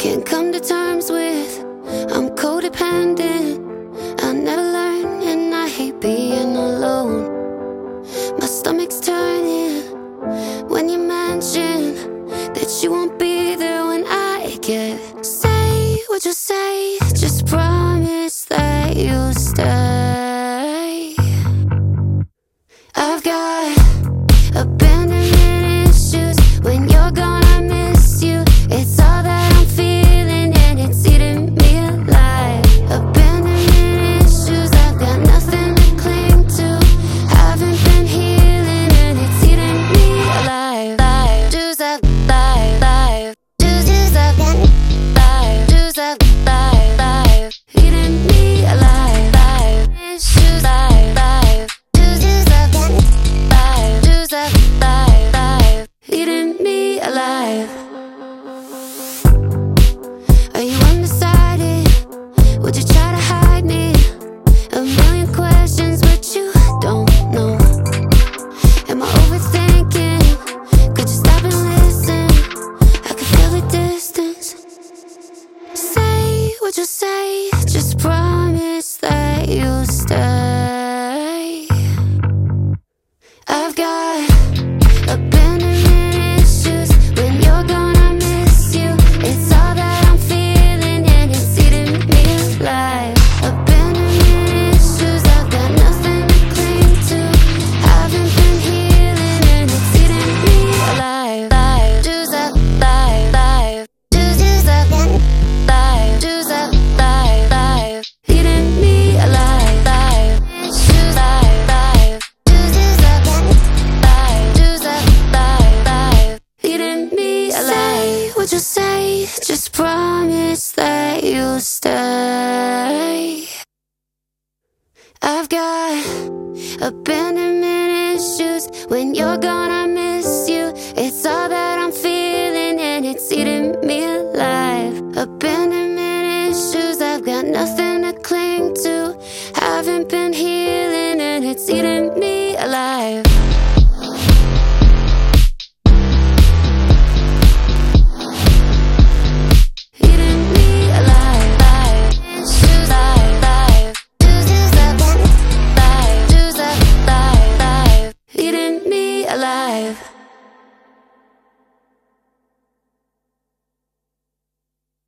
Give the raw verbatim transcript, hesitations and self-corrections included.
can't come to terms with. I'm codependent. I never learn, and I hate being alone. My stomach's turning when you mention that you won't be there when I get. Say what you say, just promise that you'll stay. I've got abandonment issues. When you're gone, I miss you. It's all that I'm feeling, and it's eating me alive. Abandonment issues, I've got nothing to cling to. Haven't been healing, and it's eating me alive. Live, dues up, live, live. Dues, dues up, live. Dues up, live, live. Eating me alive. Live, issues, live, live. Dues, dues up, live. Dues up, live, live. Eating me alive. Are you undecided? Would you try to hide me? A million questions, but you don't know. Am I overthinking? Could you stop and listen? I can feel the distance. Say what you say, just promise that you'll stay. I've got abandonment issues. When you're gone, I miss you. It's all that I'm feeling, and it's eating me alive. Abandonment issues, I've got nothing to cling to. Haven't been healing, and it's eating me alive. Live, dues up, live, live. Dues, dues up, live. Dues up, live, live. Eating me alive. Live, issues, live, live. Dues, dues up, live. Dues up, live, live. Eating me alive. Say what you say, just promise that you'll stay. I've got abandonment issues. When you're gone, I miss you. It's all that I'm feeling, and it's eating me alive. Abandonment issues, I've got nothing to cling to. Haven't been healing, and it's eating me alive.